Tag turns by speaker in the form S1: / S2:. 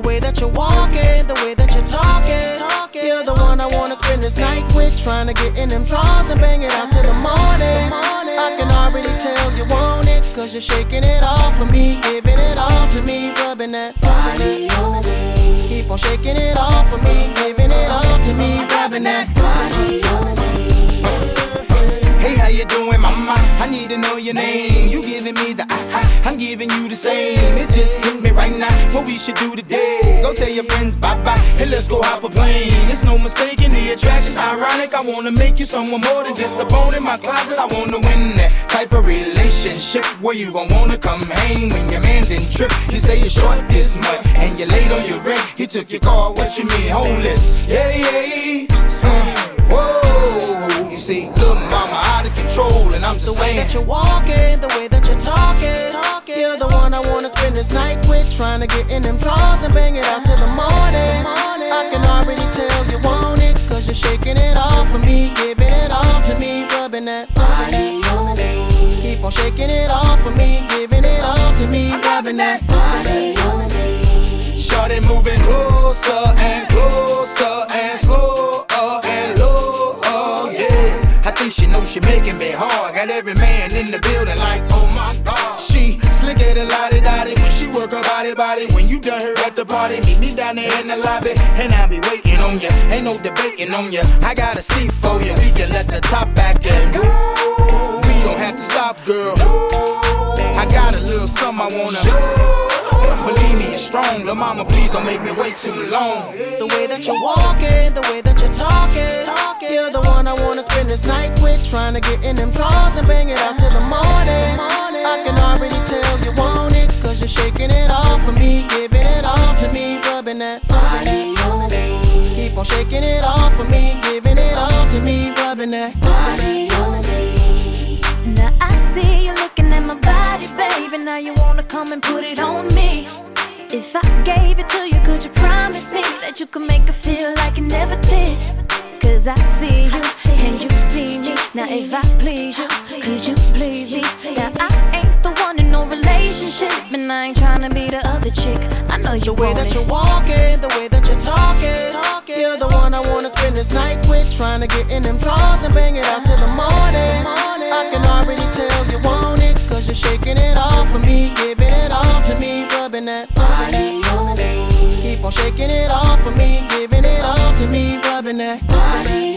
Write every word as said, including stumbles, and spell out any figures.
S1: way that you're walking, the way that you're talking, talking. You're the one I wanna spend this night with, trying to get in them drawers and bang it out till the morning. I can already tell you want it, cause you're shaking it off for me, giving it all to me, rubbing that body on me. Keep on shaking it off for me, giving it all to me, rubbing that body on me.
S2: Hey, how you doing, mama? I need to know your name. You giving me the I, I, I'm giving you the same. It just hit me right now, what we should do today. Go tell your friends bye-bye, hey, let's go hop a plane. It's no mistaking the attraction's ironic. I wanna make you someone more than just a bone in my closet. I wanna win that type of relationship where you gon' wanna come hang when your man didn't trip. You say you're short this month and you're late on your rent. He took your car, what you mean, homeless? Yeah, yeah, uh, whoa. You see, little mama out of control, and I'm just
S1: the way
S2: saying.
S1: that you're walking, the way that you're talking, talking. You're the one I wanna spend this night with, trying to get in them drawers and bang it out till the morning. I can already tell you want it, cause you're shaking it off for me, giving it all to me, rubbing that body on me. Keep on shaking it off for me, giving it all to me, rubbing that body on me.
S2: Shorty moving closer and closer and slower and lower, yeah. I think she knows she making me hard. Got every man in the building like, oh my God. She slicker than lottie dottie when she work her body body. When you done her at the party, meet me down there in the lobby, and I'll be waiting on ya. Ain't no debating on ya. I got a seat for ya. We can let the top back and go. We don't have to stop, girl. I got a little something I wanna. Believe me, it's strong. Lil' mama, please don't make me wait too long.
S1: The way that you're walking, the way that you're talking, talking. You're the one I wanna spend this night with, trying to get in them drawers and bang it out till the morning. I can already tell you want it, cause you're shaking it off for me, giving it all to me, rubbing that body on me. Keep on shaking it off for me, giving it all to me, rubbing that body on me.
S3: Now I see you looking at my body, baby. Now you wanna come and put it on me. If I gave it to you, could you promise me that you could make it feel like you never did? Cause I see you, and you see me. Now if I please you, could you please me? Now I ain't the one in no relationship, and I ain't tryna be the other chick. I know you
S1: The way
S3: want
S1: that
S3: it.
S1: you're walking, the way that you're talking, talking. You're the one I wanna spend this night with, trying to get in them drawers and bang it out till the morning. I can already tell you want it, cause you're shaking it off for me, giving it all to me, rubbing that body on me. Keep on shaking it off for me, giving it all to me, rubbing that body